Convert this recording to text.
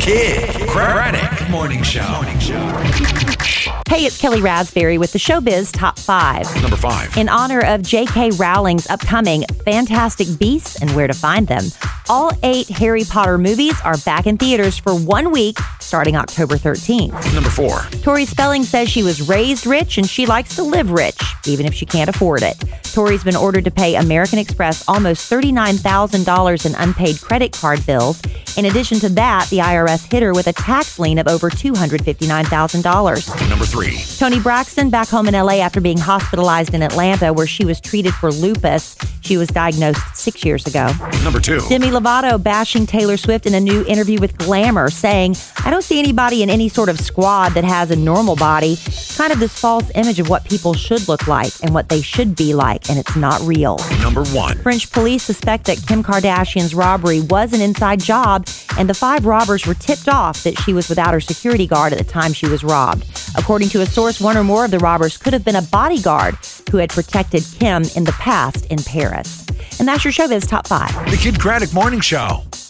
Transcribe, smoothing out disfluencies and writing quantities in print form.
Kid Craddock Morning Show. Hey, it's Kelly Raspberry with the Showbiz Top 5. Number 5. In honor of J.K. Rowling's upcoming Fantastic Beasts and Where to Find Them, all 8 Harry Potter movies are back in theaters for 1 week starting October 13th. Number 4. Tori Spelling says she was raised rich and she likes to live rich, even if she can't afford it. Tori's been ordered to pay American Express almost $39,000 in unpaid credit card bills. In addition to that, the IRS hit her with a tax lien of over $259,000. Number 3. Toni Braxton back home in L.A. after being hospitalized in Atlanta where she was treated for lupus. She was diagnosed 6 years ago. Number 2. Demi Lovato bashing Taylor Swift in a new interview with Glamour, saying, "I don't see anybody in any sort of squad that has a normal body. It's kind of this false image of what people should look like and what they should be like, and it's not real." Number 1. French police suspect that Kim Kardashian's robbery was an inside job, and the 5 robbers were tipped off that she was without her security guard at the time she was robbed. According to a source, one or more of the robbers could have been a bodyguard who had protected Kim in the past in Paris. And that's your Showbiz Top 5. The Kid Craddock Morning Show.